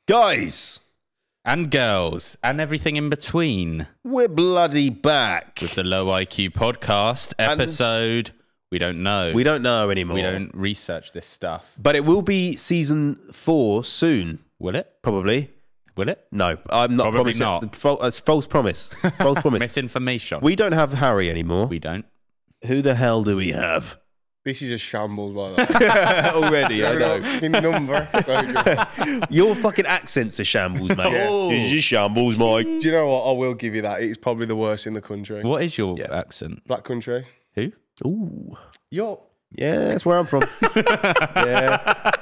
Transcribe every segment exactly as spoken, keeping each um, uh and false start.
Guys. And girls. And everything in between. We're bloody back. With the Low I Q podcast episode. And we don't know. We don't know anymore. We don't research this stuff. But it will be season four soon. Will it? Probably. Will it? No, I'm not Probably promising. not. Fal- uh, false promise. False promise. Misinformation. We don't have Harry anymore. We don't. Who the hell do we have? This is a shambles, by the way. Already, I know. In number. So Your fucking accent's a shambles, mate. Oh. It's a shambles, Mike. do you know what? I will give you that. It's probably the worst in the country. What is your Yeah. accent? Black country. Who? Ooh. Your. Yeah, that's where I'm from. yeah.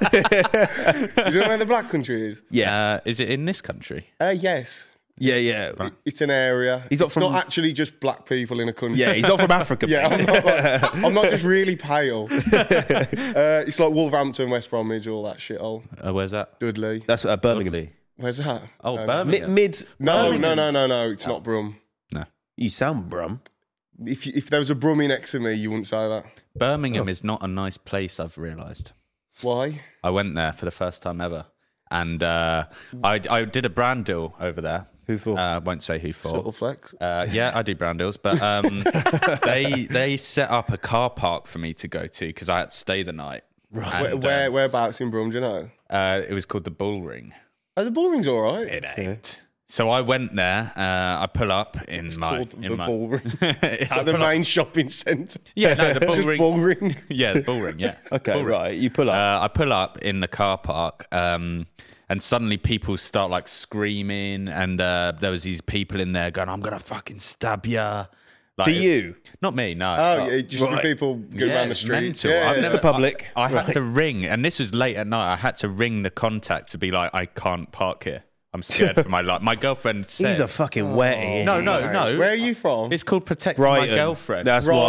Do you know where the black country is? Yeah. Uh, is it in this country? Uh, yes. Yeah, yeah. It- It's an area. He's not it's from- not actually just black people in a country. Yeah, he's not from Africa. Yeah, mate. I'm not, like, I'm not just really pale. uh, it's like Wolverhampton, West Bromwich, all that shit. Oh, Uh, where's that? Dudley. That's uh, Birmingham. Dudley. Where's that? Oh, Um, Birmingham. Mid, mid. No, Birmingham. no, no, no, no. It's not Brum. No. You sound brum. If you, if there was a Brummie next to me, you wouldn't say that. Birmingham is not a nice place, I've realised. Why? I went there for the first time ever. And uh, I, I did a brand deal over there. Who for? I uh, won't say who for. Subtle flex. Uh, yeah, I do brand deals, but um, they they set up a car park for me to go to because I had to stay the night. Right. Where, where, whereabouts in Brum, do you know? Uh, it was called the Bull Ring. Oh, the Bullring's all right. It ain't. So I went there. Uh, I pull up in my Called in the my Bullring. It's At the main shopping centre. yeah, no, the Bull Just Ring. Bullring. Yeah, the Bull Ring. Yeah. Okay, Bull Ring. right. You pull up. Uh, I pull up in the car park, um, and suddenly people start like screaming, and uh, there was these people in there going, "I'm gonna fucking stab ya." Like, to you. Not me, no. Oh, yeah, just Right. the people going Yeah, around the it's street. mental. Yeah, I've yeah. Just never- the public. I, I had Right. to ring, and this was late at night. I had to ring the contact to be like, I can't park here. I'm scared for my life. My girlfriend said, He's a fucking wetty. no, isn't no, he? no. Where are you from? It's called Protect Brighton. My Girlfriend. That's right.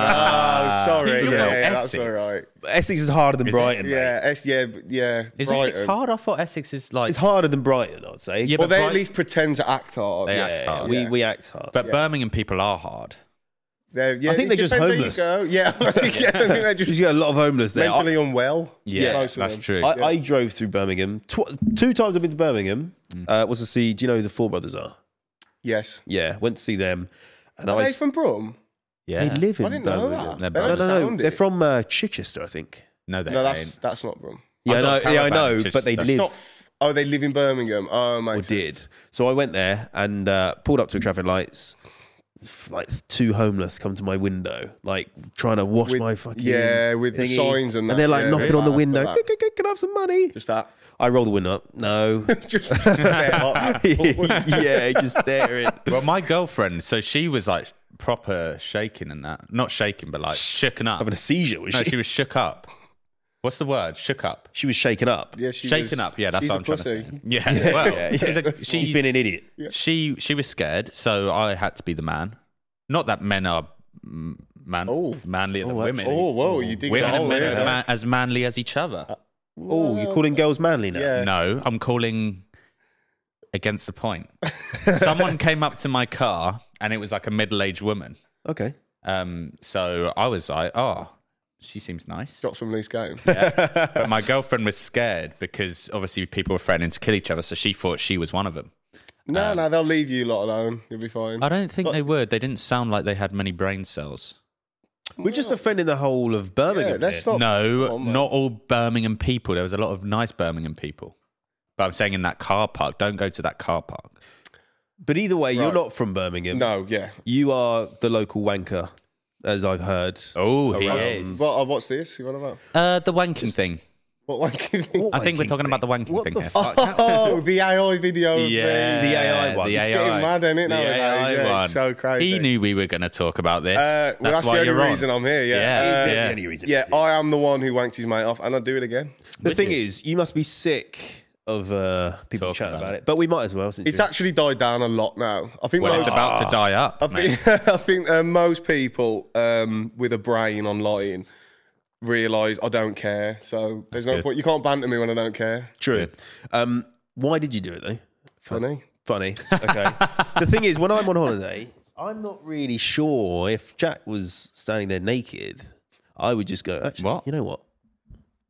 why. Oh, sorry. You Yeah, know yeah, that's Essex. all right. Essex is harder than Is it? Brighton. mate. Yeah, es- yeah, b- yeah. Is Brighton. Essex hard? I thought Essex is like. It's harder than Brighton, I'd say. Yeah, Well, but they Bright- at least pretend to act hard. They yeah. act hard. we, Yeah. we act hard. But Birmingham people are hard. They're- yeah, I think it they're just depends where homeless. you go. Yeah, I think, yeah, I think they're Because just you got a lot of homeless there. mentally unwell. Yeah, most of that's them. true. I, I drove through Birmingham. Tw- two times I've been to Birmingham. Uh, was to see, do you know who the Four Brothers are? Yes. Yeah, went to see them. And Are I they from Brum? yeah. They live in I didn't know Birmingham. They're that. They No, don't no, no. sound They're it. from uh, Chichester, I think. No, they No, that's ain't. that's not Brum. Yeah, I I've know, got a yeah, I caravan in know, but they Chichester. It's live not. F- oh, they live in Birmingham. Oh, my. or did. So I went there and uh, pulled up to traffic lights. Like two homeless come to my window, like trying to wash With- my fucking yeah, with the thingy. signs and that, they're like yeah, knocking really on the bad window. for that. Can, can, can I have some money? Just that. I roll the window up. No. just, just stare at yeah, just staring. Well, my girlfriend, so she was like proper shaking and that. Not shaking, but like shooken up. Having a seizure, was No, she? she was shook up. What's the word? Shook up. She was shaken up. Yeah, she Shaken was- up. Yeah, that's she's what a I'm trying pussy. to say. Yeah, well, yeah. she's, a, she's She's been an idiot. She she was scared, so I had to be the man. Not that men are mm, man Oh. manlier than Oh, women. Oh, whoa! You dig Women the and hole men there. are man, as manly as each other. Oh, you're calling girls manly now? Yeah. No, I'm calling against the point. Someone came up to my car, and it was like a middle-aged woman. Okay. Um, so I was like, oh, she seems nice. Got some loose game. But my girlfriend was scared because obviously people were threatening to kill each other, so she thought she was one of them. No, Um, no, they'll leave you lot alone. You'll be fine. I don't think But- they would. They didn't sound like they had many brain cells. We're just offending the whole of Yeah, Birmingham. let's here. not. No, Oh, man. not all Birmingham people. There was a lot of nice Birmingham people. But I'm saying in that car park, don't go to that car park. But either way, you're Right. not from Birmingham. No, yeah. You are the local wanker, as I've heard. Oh, he Around- is. What, uh, what's this? You want about? Uh, the wanking thing. What one? What I think we're wanking talking about the thing? wanking What thing the here. fuck? Oh, the A I video. of Yeah, me. The A I one. The It's A I. getting mad, isn't it, The nowadays? A I Yeah, it's one. so crazy. He knew we were going to talk about this. Uh, well, that's, why the only you're on. reason I'm here. Yeah. Yeah, Uh, Is it yeah. the only reason? yeah, I am the one who wanked his mate off, and I'll do it again. The Would thing you? is, you must be sick of uh, people Talking chatting about about it. it. But we might as well. Since It's you're- actually died down a lot now. I think Well, most, it's about to die up. I mate. think, I think uh, most people um, with a brain online realise I don't care. So there's no good. point. You can't banter me when I don't care. True. Um, why did you do it though? Funny. Funny. Okay. The thing is, when I'm on holiday, I'm not really sure if Jack was standing there naked. I would just go, actually, What? you know what?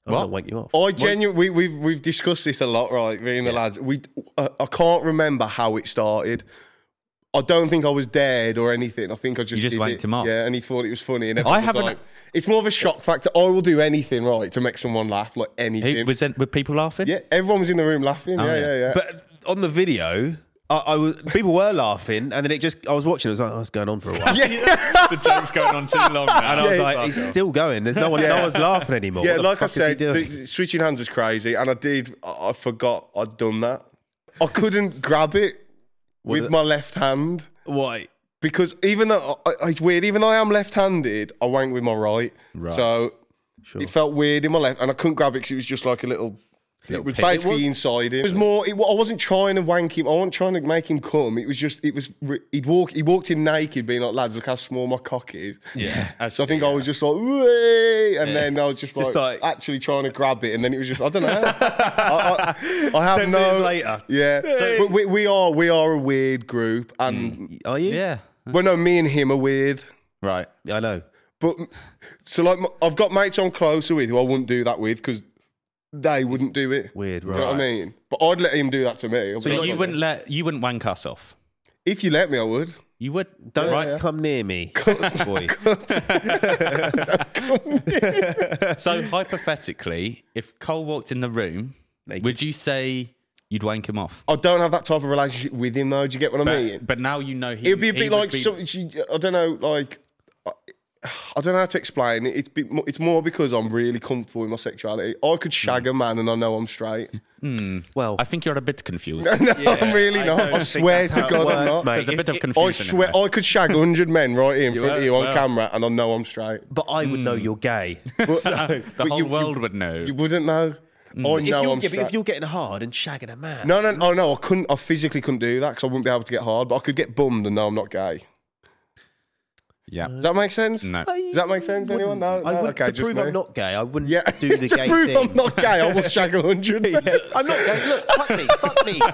I'm What? gonna wank you off. I genuinely, we, we've we've discussed this a lot, right? Me and the lads. We, uh, I can't remember how it started. I don't think I was dead or anything. I think I just You just did wanked it. him off. Yeah, and he thought it was funny. And I everyone was haven't- like, it's more of a shock factor. I will do anything right to make someone laugh, like anything. Who, was, there, were people laughing? yeah, everyone was in the room laughing. Oh, yeah, yeah. yeah, yeah. But on the video, I, I was people were laughing, and then it just I was watching. It was like, oh, it's going on for a while. The joke's going on too long now. And I was Yeah, like, it's still going. There's no one, no one's laughing anymore. yeah, What the like I fuck is he said, doing? the, switching hands was crazy, and I did. I, I forgot I'd done that. I couldn't grab it Was with it- my left hand. Why? Because even though I, I- it's weird, even though I am left-handed, I wank with my right. Right. So Sure. it felt weird in my left, and I couldn't grab it because it was just like a little. Little it was pit. basically It was- inside him. It was more. It, I wasn't trying to wank him. I wasn't trying to make him come. It was just. It was. He'd walk. He walked in naked, being like, "Lads, look how small my cock is." Yeah. So I think I was just like, "Way," and then I was just, Just like, like- actually trying to grab it, and then it was just. I don't know. I, I, I have Ten no. minutes later. Yeah. But we, we are. We are a weird group, and Are you? Yeah. well, no, me and him are weird. Right. I know. But so like m- I've got mates I'm closer with who I wouldn't do that with because they wouldn't do it. Weird, You know what I right. mean? But I'd let him do that to me. I'd So be like, you wouldn't let you wouldn't wank us off. if you let me, I would. You would. Don't yeah. come near me, boy. So hypothetically, if Cole walked in the room, Naked. would you say you'd wank him off? I don't have that type of relationship with him though. Do you get what I mean? But, but now you know he. It'd be a he bit would like be- some, I don't know, like I, I don't know how to explain it. It's bit more, it's more because I'm really comfortable with my sexuality. I could shag a man and I know I'm straight. Well, I think you're a bit confused. no, I'm really I not. don't I think swear that's to how it God, I'm works, not. mate. There's a bit of If- confusion. I swear in there. I could shag a hundred men right in front are? of you on Wow. camera, and I know I'm straight. But I would know you're gay. But, the but whole you- world you, would know. You wouldn't know. I If know you're, I'm yeah, but straight. if you're getting hard and shagging a man, No, no, oh no, I couldn't. I physically couldn't do that because I wouldn't be able to get hard. But I could get bummed and know I'm not gay. yeah. Does that make sense? No. Does that make sense? Anyone? No. I no? would, okay, to just prove me. I'm not gay, I wouldn't Yeah. do the to gay prove thing. I'm not gay, I will shag a hundred. I'm not gay. Look, fuck me, fuck me.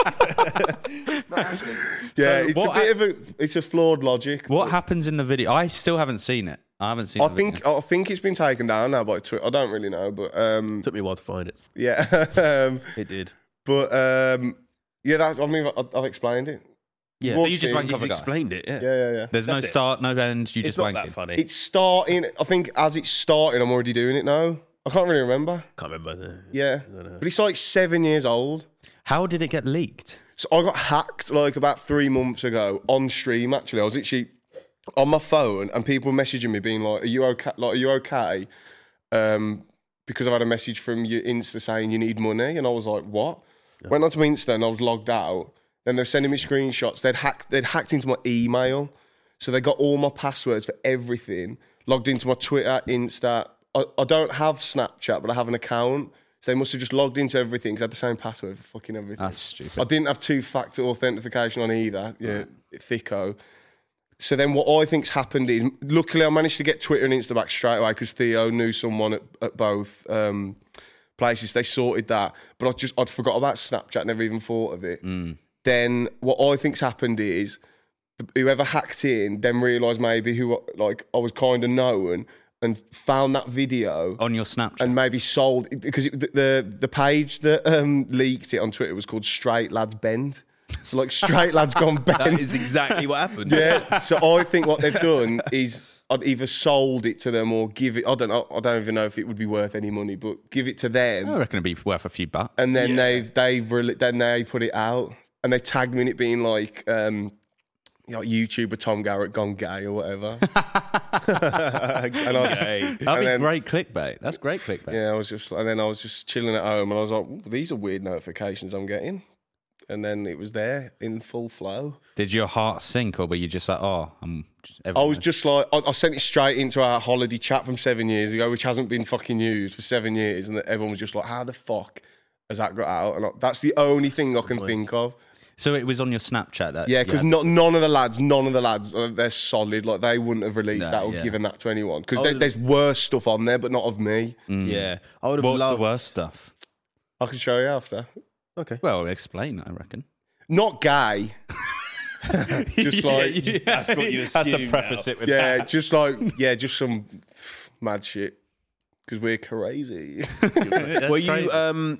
Yeah, So it's what a bit of a. It's a flawed logic. What happens in the video? I still haven't seen it. I haven't seen. I the think video. I think it's been taken down now by Twitter. I don't really know, but um, Took me a while to find it. yeah, um, It did. but um, yeah, that's. I mean, I- I've explained it. Yeah, So you just in, wank he's off a guy. explained it. Yeah, Yeah, yeah, yeah. There's no That's it. start, no end. You it's just not wank that it. funny. It's starting. I think as it's starting, I'm already doing it now. I can't really remember. Can't remember. The, Yeah, don't know. but it's like seven years old. How did it get leaked? So I got hacked like about three months ago on stream. Actually, I was literally on my phone, and people were messaging me being like, "Are you okay? Like, are you okay?" Um, because I've had a message from your Insta saying you need money, and I was like, "What?" Went onto my Insta and I was logged out. Then they're sending me screenshots. They'd hacked. They'd hacked into my email, so they got all my passwords for everything. Logged into my Twitter, Insta. I, I don't have Snapchat, but I have an account. So they must have just logged into everything because I had the same password for fucking everything. That's stupid. I didn't have two-factor authentication on either. Yeah, thicko. So then what I think's happened is, luckily I managed to get Twitter and Insta back straight away because Theo knew someone at, at both um, places. They sorted that. But I just, I'd forgot about Snapchat, never even thought of it. Mm. Then what I think's happened is, whoever hacked in then realised maybe who like I was kind of known and found that video On your Snapchat. and maybe sold because it, the, the the page that um, leaked it on Twitter was called Straight Lads Bend. So like Straight Lads Gone That Bend. is exactly what happened. Yeah. So I think what they've done is I'd either sold it to them or give it. I don't know. I don't even know if it would be worth any money, but give it to them. I reckon it'd be worth a few bucks. And then Yeah. they've they've re- then they put it out and they tagged me in it being like um you know, YouTuber Tom Garrett gone gay or whatever. and I was, Okay. That'd be and then- great clickbait. That's great clickbait. yeah, I was just and then I was just chilling at home and I was like, "Ooh, these are weird notifications I'm getting. And then it was there in full flow. Did your heart sink, or were you just like, oh, I'm? Just, I was just like, I, I sent it straight into our holiday chat from seven years ago, which hasn't been fucking used for seven years. And everyone was just like, how the fuck has that got out? And I, that's the only thing I can think of. So it was on your Snapchat. That Yeah, because not none of the lads, none of the lads, uh, they're solid. Like they wouldn't have released No, that or yeah. given that to anyone. Because I there, would- there's worse stuff on there, but not of me. Yeah, I would have What's loved. the worst stuff? I can show you after. Okay. Well, explain. I reckon. Not gay. Just like, Yeah, that's what you Has to assume preface now. it with yeah, that. just like, yeah, just some mad shit. because we're crazy. Were you crazy. um,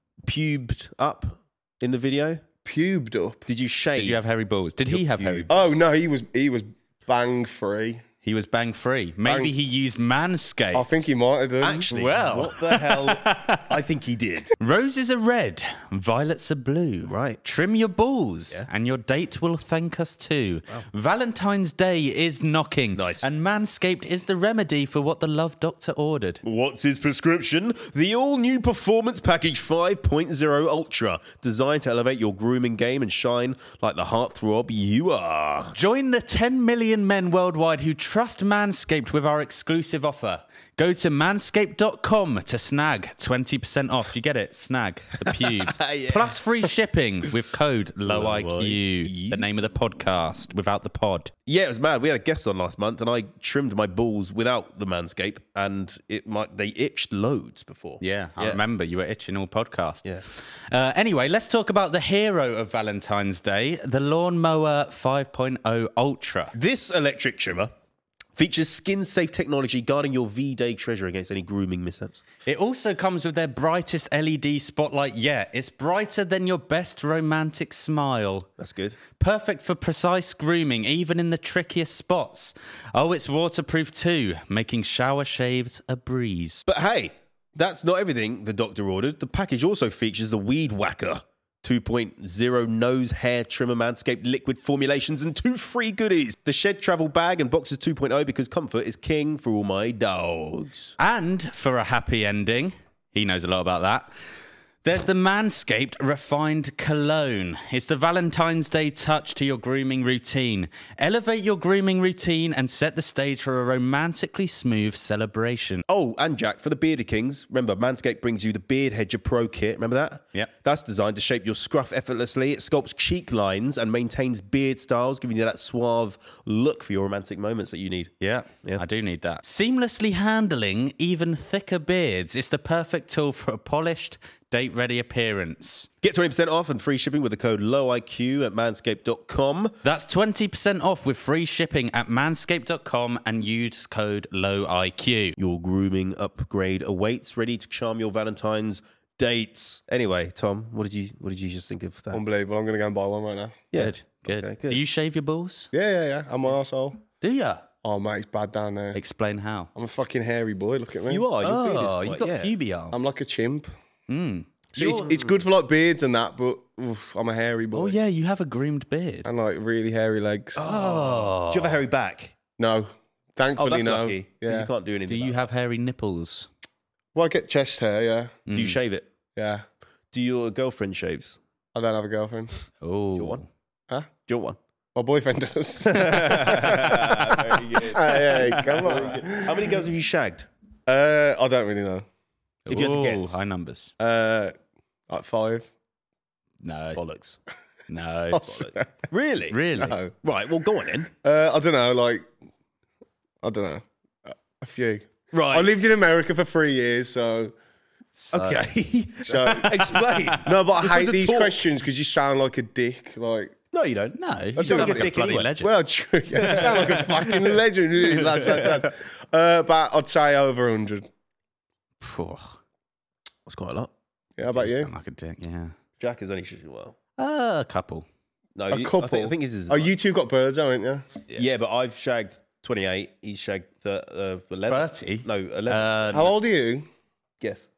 pubed up in the video? Pubed up. Did you shave? Did you have hairy balls? Did he have hairy? Oh no, he was he was bang free. He was bang free. Maybe Bang- he used Manscaped. I think he might have done. Actually, Well. what the hell? I think he did. Roses are red, violets are blue. Right. Trim your balls, Yeah. and your date will thank us too. Valentine's Day is knocking. Nice. And Manscaped is the remedy for what the love doctor ordered. What's his prescription? The all-new Performance Package five point oh Ultra, designed to elevate your grooming game and shine like the heartthrob you are. Join the ten million men worldwide who trust Manscaped with our exclusive offer. Go to manscaped dot com to snag twenty percent off. You get it? Snag the pubes. Yeah. Plus free shipping with code low I Q. I Q. The name of the podcast without the pod. Yeah, it was mad. We had a guest on last month, and I trimmed my balls without the Manscaped, and it might they itched loads before. Yeah, I remember you were itching all podcast. Yeah. Uh, anyway, let's talk about the hero of Valentine's Day, the Lawnmower five point oh Ultra. This electric trimmer features skin-safe technology guarding your V-Day treasure against any grooming mishaps. It also comes with their brightest L E D spotlight yet. It's brighter than your best romantic smile. That's good. Perfect for precise grooming, even in the trickiest spots. Oh, it's waterproof too, making shower shaves a breeze. But hey, that's not everything the doctor ordered. The package also features the Weed Whacker two point oh nose hair trimmer Manscaped liquid formulations and two free goodies. The Shed Travel Bag and Boxers two point oh because comfort is king for all my dogs. And for a happy ending, he knows a lot about that, there's the Manscaped Refined Cologne. It's the Valentine's Day touch to your grooming routine. Elevate your grooming routine and set the stage for a romantically smooth celebration. Oh, and Jack, for the Bearded Kings, remember, Manscaped brings you the Beard Hedger Pro Kit. Remember that? Yep. That's designed to shape your scruff effortlessly. It sculpts cheek lines and maintains beard styles, giving you that suave look for your romantic moments that you need. Yeah, Yeah. I do need that. Seamlessly handling even thicker beards. It's the perfect tool for a polished, date-ready appearance. Get twenty percent off and free shipping with the code low I Q at manscaped dot com. That's twenty percent off with free shipping at manscaped dot com and use code low I Q. Your grooming upgrade awaits, ready to charm your Valentine's dates. Anyway, Tom, what did you what did you just think of that? Unbelievable. I'm going to go and buy one right now. Yeah. Good, good. Okay, good. Do you shave your balls? Yeah, yeah, yeah. I'm my arsehole. Do ya? Oh, mate, it's bad down there. Explain how. I'm a fucking hairy boy. Look at me. You are. Your beard is Oh, quite, you got yeah. pubic arms. I'm like a chimp. Mm. So it's, it's good for like beards and that, but oof, I'm a hairy boy. Oh, yeah, you have a groomed beard. And like really hairy legs. Oh. Do you have a hairy back? No. Oh, Thankfully, that's no. lucky. Because Yeah. you can't do anything. Do you about have hairy nipples? Well, I get chest hair, yeah. it. Do you shave it? Yeah. Do your girlfriend shaves? I don't have a girlfriend. Oh. Do you want one? Huh? Do you want My boyfriend does. one? Very good. Hey, hey, come on. How many girls have you shagged? Uh, I don't really know. If you had to Ooh, guess. high numbers. Uh, like five. No. Bollocks. No. Really? Really? No. Right, well, go on then. Uh, I don't know. Like, I don't know. A- A few. Right. I lived in America for three years, so. So- Okay. so Explain. no, but Just I as hate a these talk. questions because you sound like a dick. Like, No, you don't. No, you sound sound like like a a dick bloody anyway. legend. well, true. Yeah, you sound like a fucking legend. Lads, lads, lads. Uh, but I'd say over a hundred. Phew. That's quite a lot. Yeah, how about You you? sound like a dick, yeah. Jack is only shooting well. Uh, a couple. No, A you- couple. I think, I think this is. Oh, you two got birds, haven't you? Yeah. but I've shagged twenty-eight. He's shagged the, uh, eleven. thirty? No, eleven. Uh, How old are you? Guess.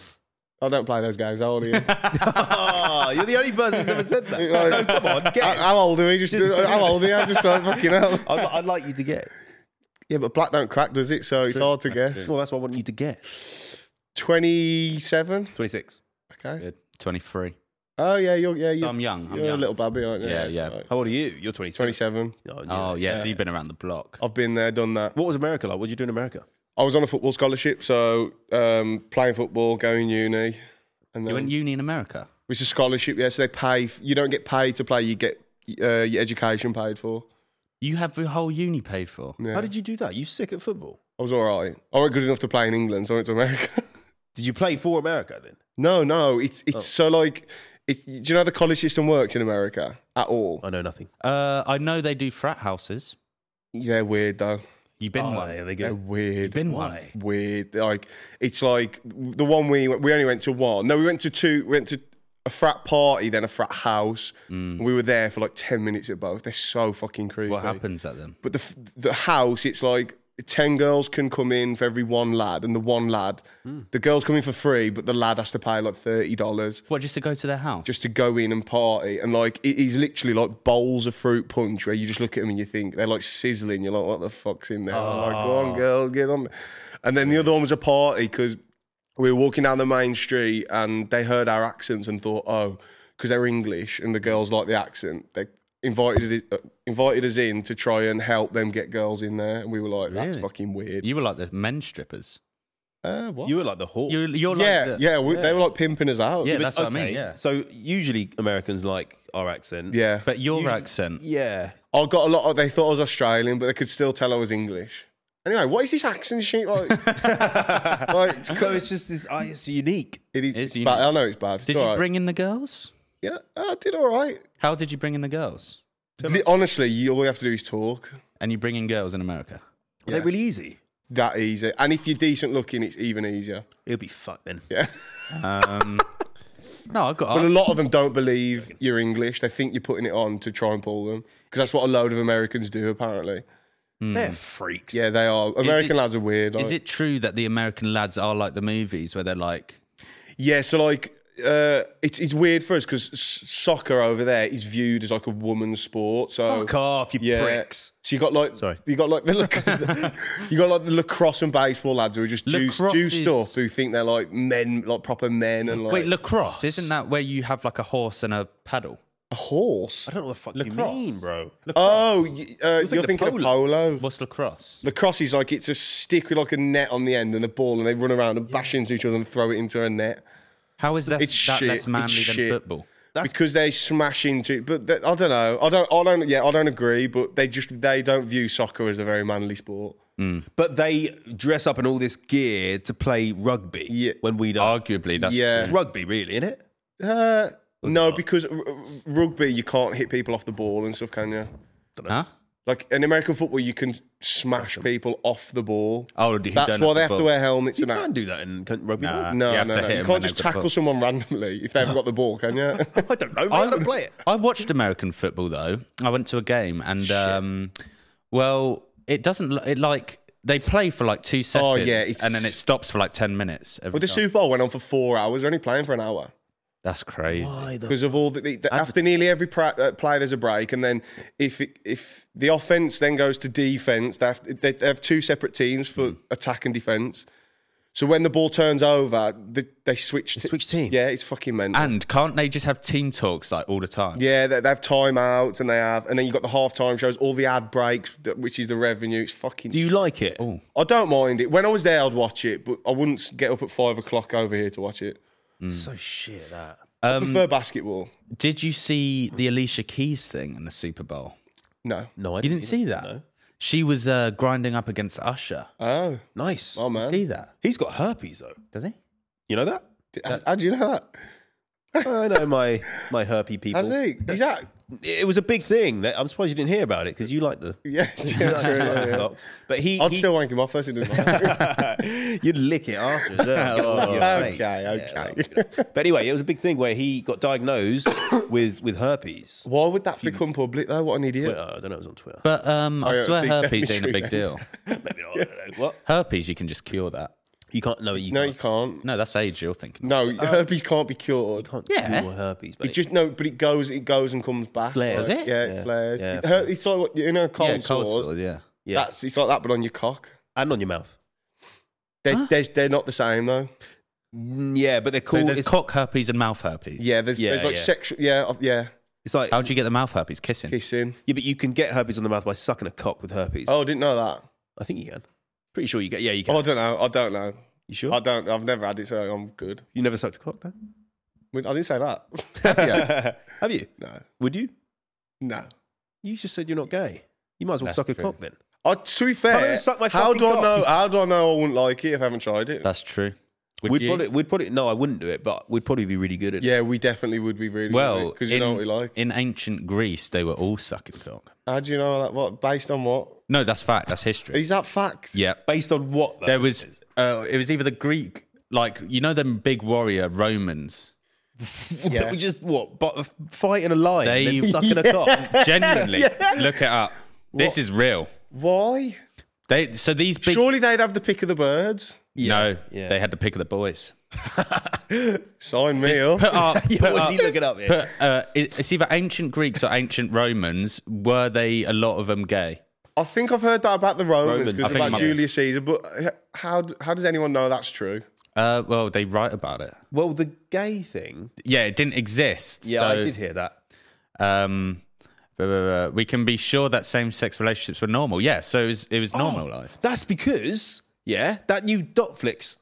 I don't play those games. How old are you? Oh, you're the only person who's ever said that. Like- No, come on, guess. how, how old are we? Just, how old are you? Just like fucking hell. I'd, I'd like you to guess. Yeah, but black don't crack, does it? So it's hard to guess. Well, that's what I want you to guess. Twenty-seven. twenty-six. Okay. Good. twenty-three. Oh yeah, you're yeah. So You're, I'm young. I'm you're young. a little babby, aren't you? Yeah, it's yeah. all right. How old are you? You're twenty-seven. Twenty-seven. Oh, Oh, yeah. yeah, so you've been around the block. I've been there, done that. What was America like? What did you do in America? I was on a football scholarship, so um, playing football, going uni, and You then went uni in America? it's a scholarship. Yeah, so they pay. You don't get paid to play. You get uh, your education paid for. You have your whole uni paid for? Yeah. How did you do that? You sick at football? I was all right. I wasn't good enough to play in England, so I went to America. Did you play for America then? no, no, it's it's Oh. so like. It, do you know how the college system works in America at all? I know nothing. Uh, I know they do frat houses. Yeah, weird though. You been Oh, one? yeah, they They're go. weird. Been Why? one? Weird. Like it's like the one we we only went to one. No, we went to two. We went to a frat party, then a frat house. Mm. We were there for like ten minutes at both. They're so fucking creepy. What happens at them? But the f- the house, it's like ten girls can come in for every one lad, and the one lad, the girls come in for free, but the lad has to pay like thirty dollars What, just to go to their house? just to go in and party. And like it is literally like bowls of fruit punch where you just look at them and you think they're like sizzling. You're like, what the fuck's in there? I'm like, go on, girl, get on. And then the other one was a party because we were walking down the main street and they heard our accents and thought, oh, because they're English and the girls like the accent, they invited it, uh, invited us in to try and help them get girls in there. And we were like, that's Really? fucking weird. You were like the men strippers. Uh, what? You were like the hawk. You're, you're like yeah, the, yeah, we, they were like pimping us out. Yeah, Yeah, that's what I mean, yeah. So usually Americans like our accent. yeah. But your Usually- accent. Yeah. I got a lot of, they thought I was Australian, but they could still tell I was English. Anyway, what is this accent shit like? like it's, No, it's just this. Oh, it's unique. it is, It's it's bad. unique. I know it's bad. It's Did all you right. bring in the girls? Yeah, I did all right. How did you bring in the girls? Li- Honestly, you, all you have to do is talk. And you bring in girls in America? Are they really easy? That easy. And if you're decent looking, it's even easier. It'll be fucked then. Yeah. Um, no, I've got. But a lot of them don't believe you're English. They think you're putting it on to try and pull them. Because that's what a load of Americans do, apparently. They're freaks. Yeah, they are. American it- lads are weird. Is like- it true that the American lads are like the movies where they're like, Yeah, so like uh, it's it's weird for us because s- soccer over there is viewed as like a woman's sport. So Fuck off, you yeah. pricks. So you got like Sorry. you got like the lac- you got like the lacrosse and baseball lads who are just juice, Lacrosse juiced is- up who think they're like men, like proper men, and like wait, lacrosse? Isn't that where you have like a horse and a paddle? a horse. I don't know what the fuck Lacrosse. you mean, bro. Oh, y- uh, you're thinking thinking of of polo. What's lacrosse? Lacrosse is like it's a stick with like a net on the end and a ball, and they run around and bash into each other and throw it into a net. How is that, It's that shit. less manly It's than shit. football? Because they smash into, but they, I don't know. I don't. I don't. Yeah, I don't agree. But they just they don't view soccer as a very manly sport. But they dress up in all this gear to play rugby. Yeah. When we don't. Arguably, that's Yeah. It's rugby, really, isn't it? Uh, no, because r- r- rugby you can't hit people off the ball and stuff, can you? Huh? Like in American football, you can smash people off the ball. Oh, who That's don't why have they the have to ball. wear helmets You and that. can't do that in con- rugby. Nah. ball. No, You have no, to no. hit You them can't when just they've got the tackle ball. someone randomly if they haven't got the ball, can you? I don't know, mate. I don't play it. I watched American football though. I went to a game and um, well, it doesn't. li- It like they play for like two seconds, Oh, yeah, it's- and then it stops for like ten minutes. every Well, the time. Super Bowl went on for four hours. They're only playing for an hour. That's crazy. Why the Because of all the, the after nearly every pra- uh, play, there's a break, and then if it, if the offense then goes to defense, they have, they, they have two separate teams for attack and defense. So when the ball turns over, they, they switch. They switch teams? Yeah, it's fucking mental. And can't they just have team talks like all the time? yeah, they, they have timeouts, and they have, and then you got the halftime shows, all the ad breaks, th- which is the revenue. It's fucking. Do you like it? Oh, I don't mind it. When I was there, I'd watch it, but I wouldn't get up at five o'clock over here to watch it. So shit that. I prefer basketball. did you see the Alicia Keys thing in the Super Bowl? No. No, I You didn't see that? No. She was uh, grinding up against Usher. Oh, Nice. oh man. See that? He's got herpes though. Does he? You know that? How, how do you know that? I know my my herpy people. Has he? Is that? It was a big thing. That- I'm surprised you didn't hear about it because you like the. Yeah. you like the cocks. But he, I'd he still wank him off first. It doesn't matter. you'd lick it after. as well, get it off your Okay, face. okay. Yeah, well, but anyway, it was a big thing where he got diagnosed with with herpes. Why would that become public though? What an idiot. Well, I don't know. It was on Twitter. But um, I Oh, yeah, swear see, herpes ain't a definitely big deal. Maybe not. I don't know. What? Herpes, you can just cure that. You can't. No, you No, you can't. can't. No, that's age you're thinking. No, herpes can't be cured. You can't Yeah. cure herpes. It Mate. just no, but it goes, it goes and comes back. Flares. Like, Does it? Yeah, Yeah. it flares. Yeah, It hurt, it's like what you know, a cold yeah, cold sores. sore, yeah. yeah, That's it's like that, but on your cock. and on your mouth. They're, they're, they're not the same though. Mm, Yeah, but they're So cool. there's it's, cock herpes and mouth herpes. Yeah, there's, Yeah, there's like yeah. sexual. Yeah, uh, yeah, it's like How'd you get the mouth herpes? Kissing. kissing. yeah, but you can get herpes on the mouth by sucking a cock with herpes. Oh, I didn't know that. I think you can. Pretty sure you get. Yeah, you can. Oh, I don't know. I don't know. You sure? I don't. I've never had it, so I'm good. You never sucked a cock, no? I didn't say that. Have you? No, Would you? no. You just said you're not gay. You might as well That's suck a true. cock then. I, to be Come fair, and suck my how fucking do I cock. know? How do I know I wouldn't like it if I haven't tried it? That's true. Would we'd you? probably, we'd probably, no, I wouldn't do it, but we'd probably be really good at it. Yeah, we definitely would be really Well, because you in, know what we like. in ancient Greece, they were all sucking cock. How do you know that? What based on what? No, that's fact. That's history. Is that fact? Yeah. Based on what? Though? There was, uh, it was either the Greek, like, you know, them big warrior Romans. Yeah. We just what? But fighting a lion, They- and then sucking a cock. Genuinely, look it up. This is real. Why? They so these big. Surely they'd have the pick of the birds. no, yeah. they had the pick of the boys. Sign me up. Put up. Yeah, put what's up- he looking up here? Put, uh, it- it's either ancient Greeks or ancient Romans. Were they a lot of them gay? I think I've heard that about the Romans, Romans. I because think it about might be. Julius Caesar. But how how does anyone know that's true? Uh, well, they write about it. Well, the gay thing. Yeah, it didn't exist. Yeah, so, I did hear that. Um, uh, uh, we can be sure that same-sex relationships were normal. Yeah, so it was, it was normalised. That's because yeah, that new Docflix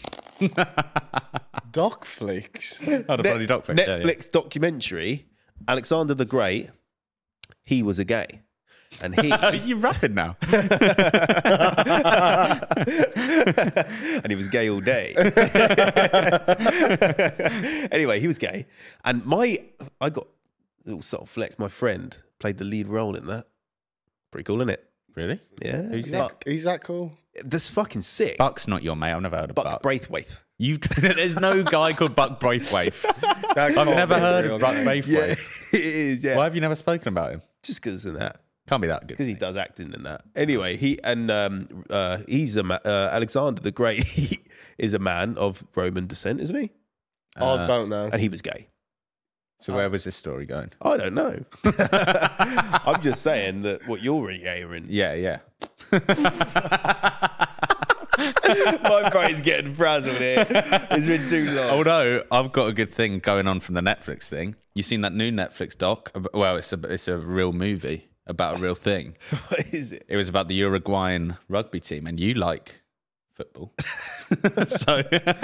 Doc flicks. Oh, the bloody doc fix, yeah, Netflix documentary. Alexander the Great, he was a gay, and he yeah. You're rapping now. and he was gay all day. Anyway, he was gay, and my I got a little sort of flex. My friend played the lead role in that. Pretty cool, isn't it? Really? Yeah, Who's Buck. that? Is that cool? That's fucking sick. Buck's not your mate. I've never heard of Buck Buck. Braithwaite. You, there's no guy called Buck Braithwaite. That I've can't never be heard real, of Buck no. Braithwaite. it is. Yeah, Why have you never spoken about him? just because of that. Can't be that good. Because he does acting and that. Anyway, he and um, uh, he's a ma- uh, Alexander the Great. He is a man of Roman descent, isn't he? I don't know. And he was gay. So where was this story going? I don't know. I'm just saying that what you're really hearing. Yeah, yeah. My brain's getting frazzled here. It's been too long. Although I've got a good thing going on from the Netflix thing. You seen that new Netflix doc? Well, it's a it's a real movie about a real thing. What is it? It was about the Uruguayan rugby team, and you like football, so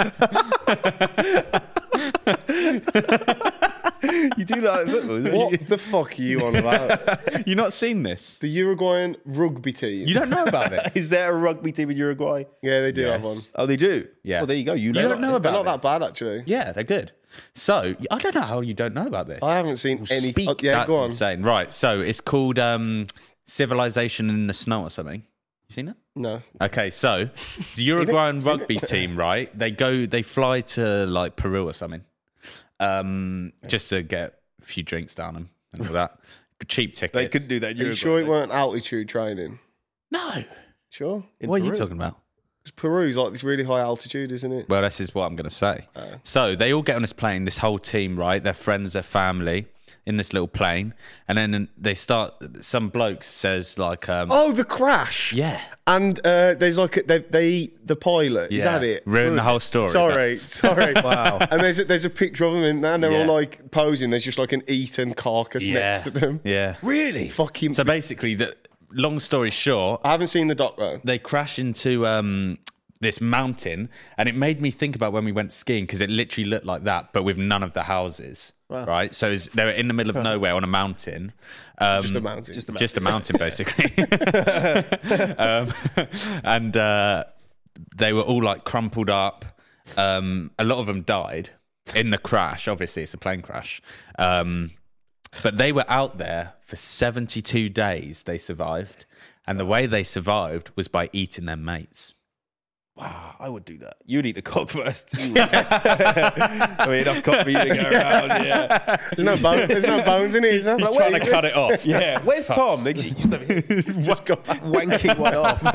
You do like football, don't you? What the fuck are you on about? you not seen this? The Uruguayan rugby team. You don't know about it? Is there a rugby team in Uruguay? Yeah, they do Yes. have one. Oh, they do? Yeah. Well, there you go. You know, You don't know They're about not it? that bad, actually. Yeah, they're good. So I don't know how you don't know about this. I haven't seen any. speak. Oh, yeah, That's go on. insane. Right. So it's called um, Civilization in the Snow or something. You seen it? No. Okay, so the Uruguayan rugby team, right? They go, they fly to like Peru or something, um, just to get a few drinks down them and all that. Cheap tickets. They couldn't do that in Are you Uruguay. sure it weren't altitude training? No. Sure. In What are you Peru. talking about? Because Peru's like this really high altitude, isn't it? Well, this is what I'm going to say. So they all get on this plane, this whole team, right? Their friends, their family, in this little plane, and then they start. Some bloke says like, um, Oh, the crash. "Yeah, And uh, there's like a, they they eat the pilot. Is yeah, that it? ruin the whole story." Sorry, sorry. Wow. And there's a, there's a picture of them in there, and they're Yeah. all like posing. There's just like an eaten carcass Yeah, next to them. yeah. Really? Fucking. So basically, the long story short, I haven't seen the doc though. they crash into um, this mountain, and it made me think about when we went skiing because it literally looked like that, but with none of the houses. Right, so it's, they were in the middle of nowhere on a mountain. Um, Just a mountain. Just a just a mountain, basically. um, and uh, they were all like crumpled up. Um, a lot of them died in the crash. Obviously, it's a plane crash. Um, but they were out there for seventy-two days. They survived. And the way they survived was by eating their mates. Wow, I would do that. You'd eat the cock first. I mean, enough cock for you to go around. Yeah, There's no bone, there's no bones in it, is there? He's Like, trying wait, to cut it off. yeah. Where's Tom? They just, just got wanking one off.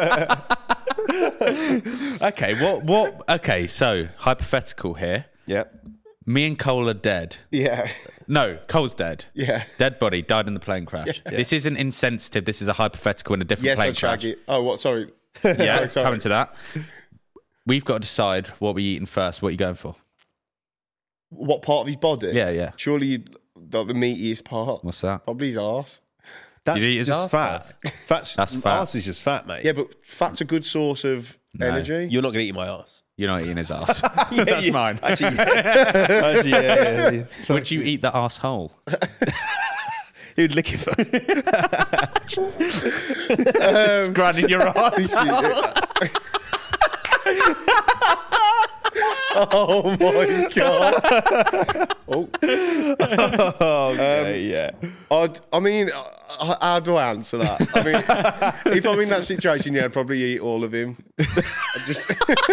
Okay, what, what, okay, so hypothetical here. Yeah. Me and Cole are dead. Yeah, No, Cole's dead. yeah. Dead body, died in the plane crash. This isn't insensitive. This is a hypothetical in a different Yes, plane I'd shag crash. it. Oh, what? Sorry. Yeah, Sorry. coming to that. We've got to decide what we're eating first. What are you going for? What part of his body? Yeah, yeah. Surely you'd, the, the meatiest part. What's that? Probably his arse. That's You'd eat his just arse? fat. Fat's, That's fat. Arse is just fat, mate. Yeah, but fat's a good source of energy. You're not going to eat my arse. You're not eating his ass. Yeah, That's yeah. mine. Actually, yeah. Actually, yeah, yeah, yeah. Would you eat the arsehole? He'd lick it first. Just grinding your ass. Oh my god. Oh. Okay, yeah. I'd, I mean, uh, how do I answer that? I mean, if I'm in that situation, yeah, I'd probably eat all of him. I'd just.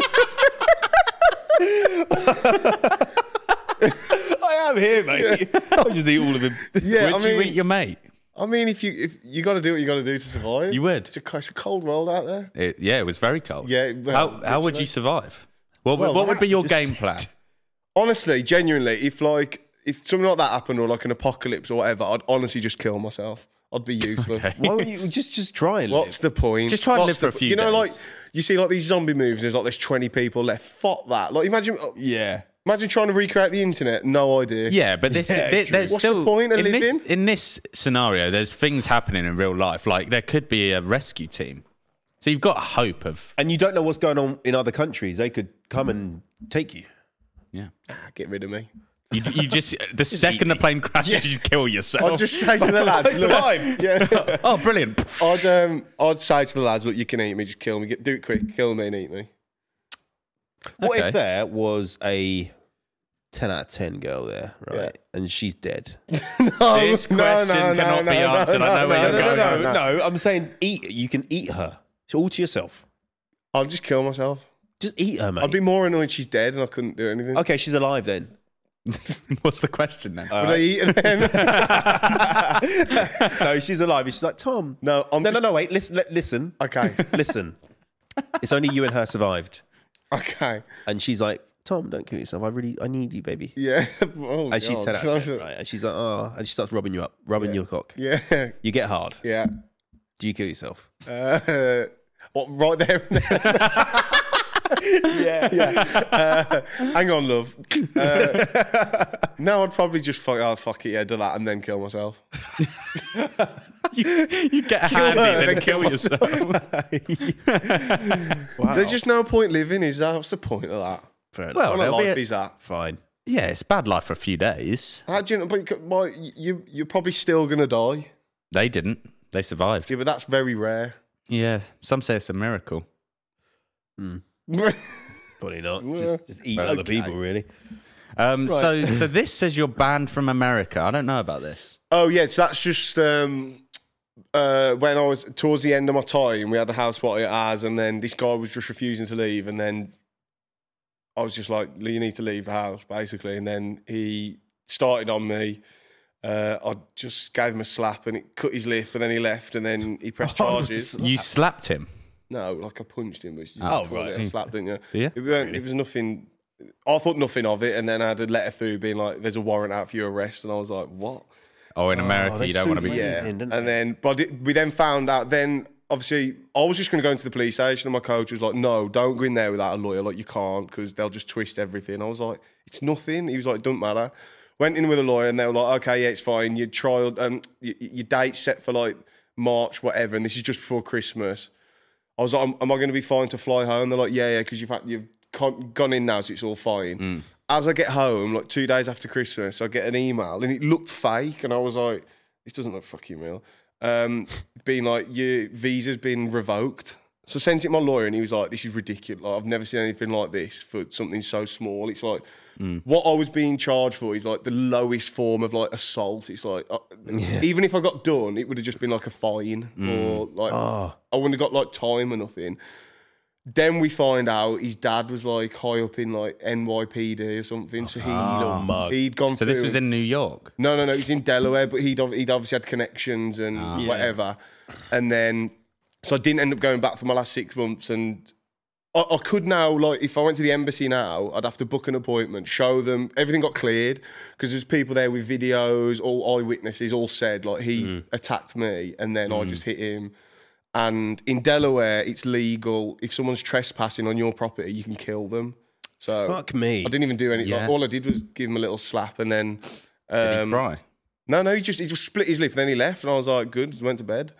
I am here, mate. I'll just eat all of him. Yeah, Would I mean, you eat your mate? I mean, if you if you got to do what you got to do to survive, You would. It's a, it's a cold world out there. It, yeah, it was very cold. Yeah, well, how how would literally. you survive? What, would- Well, what would be your just- game plan? Honestly, genuinely, if like if something like that happened or like an apocalypse or whatever, I'd honestly just kill myself. I'd be useless. Why would you just just try and What's the point? Just try and What's live the for a few You know, days. like you see, like these zombie movies. There's like there's twenty people left. Fuck that. Like imagine, yeah. imagine trying to recreate the internet. No idea. Yeah, but this, Yeah, thi- true. there's What's the still point of in this living? in this scenario. There's things happening in real life. Like there could be a rescue team, so you've got a hope of And you don't know what's going on in other countries. They could come and take you. yeah. Ah, get rid of me. You, you just the second the plane crashes, you kill yourself. I'd just say to the lads, look, Survive. yeah. oh, brilliant! I'd um, I'd say to the lads, look, you can eat me, just kill me. Get, do it quick, kill me and eat me. What Okay. if there was a ten out of ten girl there, right? Yeah. And she's dead. No, This question cannot be answered. I know where No, you're no, going. no, no, no. I'm saying eat. You can eat her. It's all to yourself. I'll just kill myself. Just eat her, mate. I'd be more annoyed she's dead and I couldn't do anything. Okay, she's alive then. What's the question then? Would I eat her then? No, she's alive. And she's like, Tom. no, I'm No, just, no, no. Wait. Listen. li- Listen. Okay, Listen. It's only you and her survived. okay, And she's like, Tom, don't kill yourself. I really, I need you, baby. yeah. Oh, And she's God. ten out of ten, right? And she's like, oh, and she starts rubbing you up, rubbing your cock. Yeah, You get hard. yeah. Do you kill yourself? Uh, what? Right there and then. yeah, yeah. Uh, hang on, love. Uh, no, I'd probably just fuck. Oh, fuck it, yeah, do that, and then kill myself. you, you get a Kill handy, her, then then kill kill yourself. Wow. There's just no point living, is there? What's the point of that? Fair enough. Well, What there'll be life a- is that? Fine. Yeah, it's bad life for a few days. How do you know? But you- why, you you're probably still gonna die. They didn't. They survived. Yeah, but that's very rare. Yeah, some say it's a miracle. Probably not. Yeah. Just, just eat Okay. other people, really. Um, So, so this says you're banned from America. I don't know about this. Oh yeah, so that's just um, uh, when I was towards the end of my time. We had a house party at ours, and then this guy was just refusing to leave, and then I was just like, "You need to leave the house," basically. And then he started on me. Uh, I just gave him a slap, and it cut his lip, and then he left, and then he pressed Oh, it was charges. a You slapped him. No, like I punched him. But you Oh, call right. it a slap, didn't you? Yeah. It, weren't, it was nothing. I thought nothing of it, and then I had a letter through being like, "There's a warrant out for your arrest," and I was like, "What?" Oh, in America, they you don't want to sue be. for Yeah, anything, didn't and they? then but it, we then found out. Then obviously, I was just going to go into the police station, and my coach was like, "No, don't go in there without a lawyer. Like you can't, because they'll just twist everything." I was like, "It's nothing." He was like, "It doesn't matter." Went in with a lawyer, and they were like, "Okay, yeah, it's fine. Your trial, um, your, your date's set for like March, whatever, and this is just before Christmas." I was like, "Am, am I going to be fine to fly home?" They're like, "Yeah, yeah, because you've had, you've con- gone in now, so it's all fine." As I get home, like two days after Christmas, I get an email, and it looked fake, and I was like, "This doesn't look fucking real." Um, being like, "Your visa's been revoked." So I sent it to my lawyer, and he was like, "This is ridiculous. Like, I've never seen anything like this for something so small." It's like what I was being charged for is like the lowest form of like assault. It's like uh, even if I got done, it would have just been like a fine or like I wouldn't have got like time or nothing. Then we find out his dad was like high up in like N Y P D or something. So he little mug. he'd gone So through. this was in New York. No, no, no. It was in Delaware, but he'd ob- he'd obviously had connections and whatever. And then, so I didn't end up going back for my last six months. And I, I could now, like, if I went to the embassy now, I'd have to book an appointment, show them everything got cleared because there's people there with videos, all eyewitnesses, all said like he attacked me, and then I just hit him. And in Delaware, it's legal if someone's trespassing on your property, you can kill them. So Fuck me. I didn't even do anything. Yeah. Like, all I did was give him a little slap, and then Did um, he cry? no, no, he just he just split his lip, and then he left, and I was like, good, went to bed.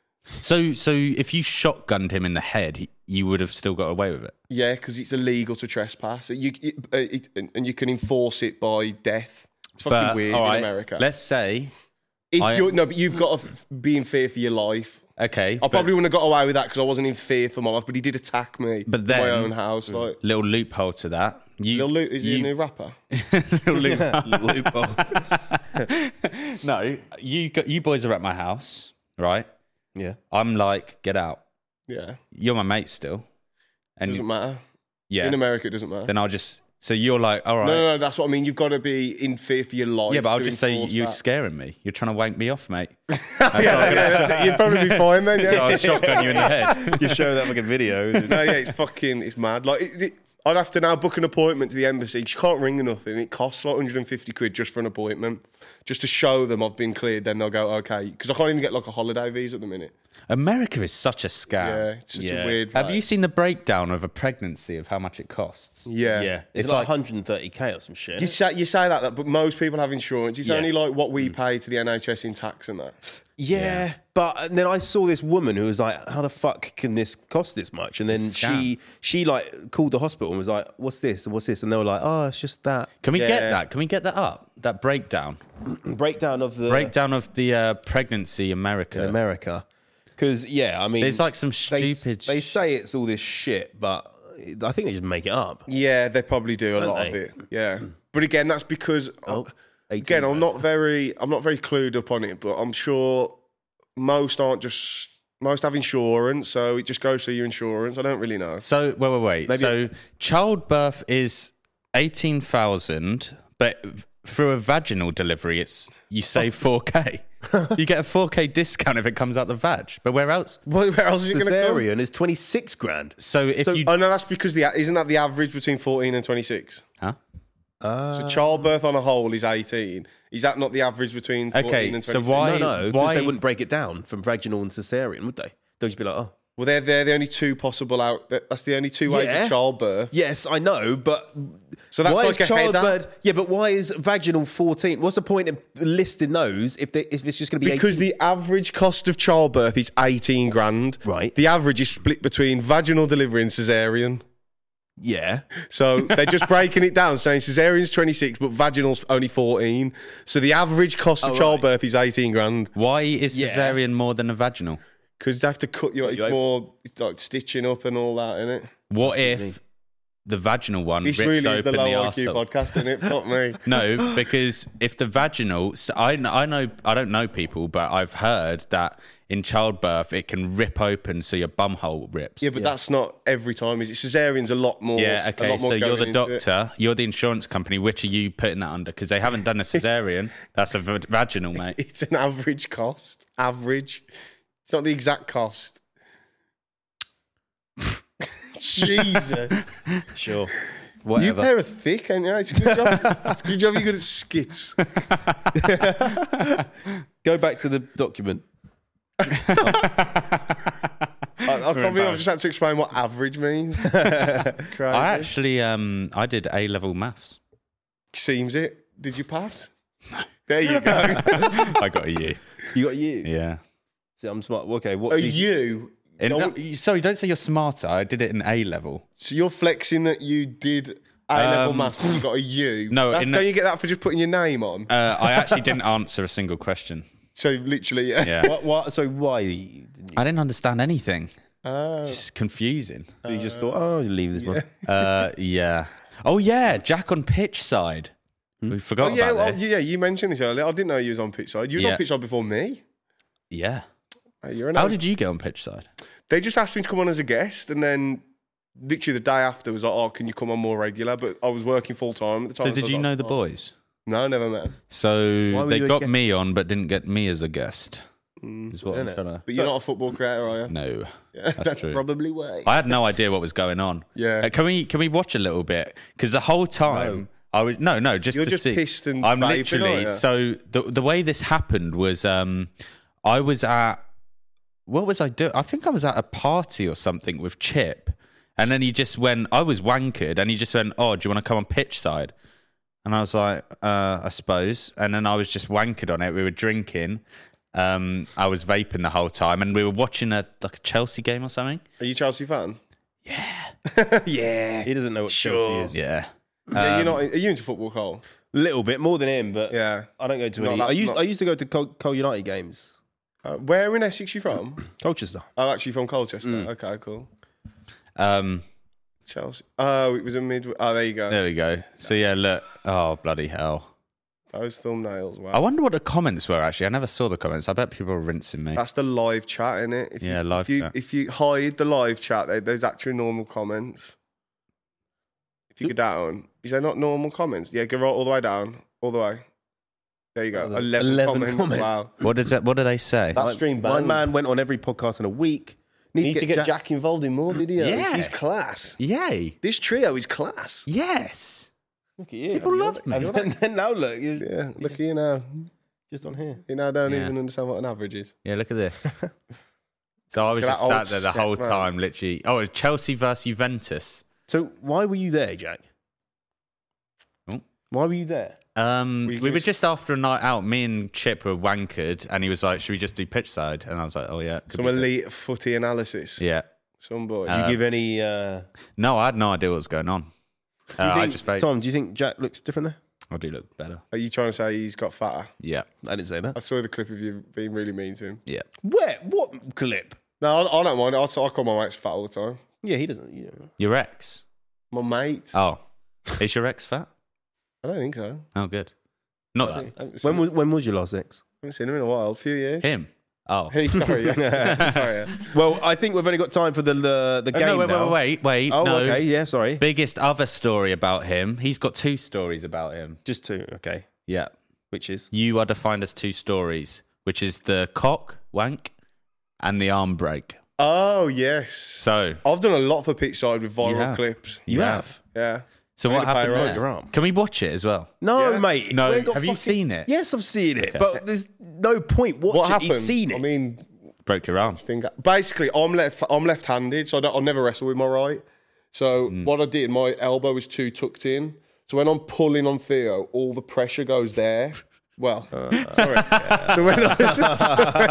So, so if you shotgunned him in the head, he, you would have still got away with it. Yeah, because it's illegal to trespass. You it, uh, it, and you can enforce it by death. It's fucking But weird all right, in America. let's say if I- you're no, but you've got to f- be in fear for your life. Okay, I probably wouldn't have got away with that because I wasn't in fear for my life. But he did attack me. But in then- my own house, like little loophole to that. You, Lil Luke, is he you, a new rapper? little loophole. Loophole. No, you got, you boys are at my house, right? Yeah. I'm like, get out. Yeah, You're my mate still, and doesn't you, matter. yeah. In America, it doesn't matter. Then I'll just. So you're like, all right. No, no, no, that's what I mean. You've got to be in fear for your life. Yeah, but I'll to just say enforce you're that. scaring me. You're trying to wank me off, mate. yeah, yeah, yeah, you'd probably be fine then. Yeah. I'll shotgun you in the head. You show that fucking video. No, yeah, it's fucking, it's mad. Like, it, it, I'd have to now book an appointment to the embassy. You can't ring or nothing. It costs like one hundred fifty quid just for an appointment, just to show them I've been cleared. Then they'll go, okay, because I can't even get like a holiday visa at the minute. America is such a scam. Yeah, it's such Yeah. a weird. Have place. you seen the breakdown of a pregnancy of how much it costs? Yeah, Yeah. It's, It's like, like- one hundred thirty k or some shit. You say you say that, that, but most people have insurance. It's Yeah. only like what we pay to the N H S in tax and that. Yeah, but and then I saw this woman who was like, "How the fuck can this cost this much?" And then It's a scam. she she like called the hospital and was like, "What's this? And what's this?" And they were like, "Oh, it's just that Can we get Yeah. that? Can we get that up? That breakdown. breakdown of the Breakdown of the uh, pregnancy America. in America." Because yeah, I mean, There's like some they, stupid. They say it's all this shit, but I think they just make it up. Yeah, they probably do a Don't lot of they? it. Yeah, but again, that's because Oh, again, eighteen I'm not very, I'm not very clued up on it, but I'm sure most aren't just most have insurance, so it just goes through your insurance. I don't really know. So wait, wait, wait. Maybe- So childbirth is eighteen thousand, but through a vaginal delivery, it's you save four k. You get a four k discount if it comes out the vag. But where else? Where else is it going to come? Cesarean is twenty six grand. So if So- you, Oh no, that's because the isn't that the average between fourteen and twenty-six? huh? So childbirth on a whole is eighteen. Is that not the average between fourteen Okay, and so twenty-six? why- No, no, because why- they wouldn't break it down from vaginal and cesarean, would they? They'd just be like, "Oh, Well, they're they're the only two possible out. That's the only two ways Yeah. of childbirth. yes, I know, but So that's why like is a header. childbirth? Yeah, but why is vaginal fourteen? What's the point of listing those if they, if it's just going to be Because eighteen? the average cost of childbirth is eighteen grand. Right. The average is split between vaginal delivery and cesarean. Yeah, So they're just breaking it down, saying cesarean's twenty-six, but vaginal's only fourteen. So the average cost of Oh, right. childbirth is eighteen grand. Why is Yeah. cesarean more than a vaginal? Because they have to cut you. It's you more it's like stitching up and all that, innit? What if the vaginal one This rips really is open the the, low I Q arsehole? podcast, isn't it? Fuck me. No, because if the vaginal, so I, kn- I know, I don't know people, but I've heard that in childbirth it can rip open so your bum hole rips. Yeah, but that's not every time. Is it? Cesarean's a lot more. Yeah, a okay, lot more so you're going the into it. doctor, you're the insurance company. Which are you putting that under? Because they haven't done a cesarean. That's a v- vaginal, mate. It's an average cost. Average. It's not the exact cost. Jesus. sure, You whatever. pair of thick, ain't you? It's a good job. It's a good job you're good at skits. Go back to the document. I, I can't believe I've just had to explain what average means. Crazy. I actually, um, I did A level maths. Seems it. Did you pass? There you go. I got a U. You got you. Yeah. See, I'm smart. Okay, what? Are do you- you? In, No, no, sorry, don't say you're smarter. I did it in A level. So you're flexing that you did A-level Um, maths, but you got a U. no, That's, in don't the- you get that for just putting your name on? Uh, I actually didn't answer a single question. So literally, yeah. Yeah. What, what? So why? You, I didn't understand anything. Oh. It's confusing. you just thought, oh, I'll leave this one. Uh, yeah. Oh yeah, Jack on pitch side. We forgot Oh, yeah, about well, this. yeah, you mentioned this earlier. I didn't know you was on pitch side. You was Yeah. on pitch side before me. Yeah. Hey, you're an How old- did you get on pitch side? They just asked me to come on as a guest, and then literally the day after was like, "Oh, can you come on more regular?" But I was working full time at the time. So did I was you like, know the "Oh." boys? No, never met them. So Why were they you a got guest? me on, but didn't get me as a guest. Is what I'm Innit? trying to. But you're not a football creator, are you? No, Yeah, that's true. probably why. I had no idea what was going on. Yeah. Uh, can we can we watch a little bit? Because the whole time I was no no just You're to just see. pissed and I'm vaping, literally aren't you? so the the way this happened was um I was at what was I doing? I think I was at a party or something with Chip, and then he just went. I was wankered, and he just went, "Oh, do you want to come on pitch side?" And I was like, uh, "I suppose." And then I was just wankered on it. We were drinking. Um, I was vaping the whole time, and we were watching a like a Chelsea game or something. Are you a Chelsea fan? Yeah, Yeah. He doesn't know what Sure. Chelsea is. yeah. yeah, Um, you're not. Are you into football, Cole? A little bit more than him, but Yeah. I don't go to Not any. that- I used not- I used to go to Col, Col United games. Uh, where in Essex you from? Colchester. Oh, actually from Colchester. Mm. Okay, cool. Um, Chelsea. Oh, it was a mid. Oh, there you go. there we go. So yeah, look. Oh bloody hell! Those thumbnails. Wow. I wonder what the comments were. Actually, I never saw the comments. I bet people were rinsing me. That's the live chat, isn't it? If Yeah, you, live if you, chat. If you hide the live chat, there- there's actually normal comments. If you go down, is there not normal comments? Yeah, go right all the way down, all the way. There you go. Oh, the eleven, eleven comments. comments. Wow. What did that? What did they say? That stream My banned. man went on every podcast in a week. Need, Need to get Jack, involved in more videos. Yeah. He's class. Yay! This trio is class. Yes. Look at you. People love me. And then now look, you're Yeah, look at you now. just on here. You now don't Yeah. even understand what an average is. Yeah, look at this. So I was Look at just that sat old there the set, whole man. time, literally. Oh, it's Chelsea versus Juventus. So why were you there, Jack? Oh. Why were you there? Um, We we were just- just after a night out. Me and Chip were wankered, and he was like, "Should we just do pitch side?" And I was like, "Oh yeah." could Some be good." elite footy analysis. Yeah. Some boys. Did you Uh, give any? Uh, No, I had no idea what was going on. do you Uh, I think- just felt Tom, do you think Jack looks different there? I do look better. Are you trying to say he's got fatter? Yeah. I didn't say that. I saw the clip of you being really mean to him. Yeah. Where? What clip? No, I, I don't mind. I, I call my mates fat all the time. Yeah, he doesn't. You know. Your ex? My mate. Oh, is your ex fat? I don't think so. Oh, good. Not I that. haven't seen, When was when was your last ex? I haven't seen him in a while. A few years. Him. Oh. Hey, sorry. Yeah. sorry. Yeah. Well, I think we've only got time for the the, the Oh, game no, wait, now. wait, wait, wait. Oh, no. okay. Yeah, sorry. Biggest other story about him. He's got two stories about him. Just two. Okay. Yeah. Which is? You are defined as two stories, which is the cock wank and the arm break. Oh, yes. So, I've done a lot for pitch side with You viral have. clips. You Yeah. have? Yeah. so Made what a pay happened rise. there? Your arm. Can we watch it as well? No, Yeah. mate. No, we ain't got have you fucking- seen it? Yes, I've seen it, but there's no point watching. What happened? He's seen it. I mean, Broke your arm. thing, basically, I'm left. I'm left-handed, so I don't. I never wrestle with my right. So Mm. what I did, my elbow was too tucked in. So when I'm pulling on Theo, all the pressure goes there. Well, Uh, sorry. So when I was, so when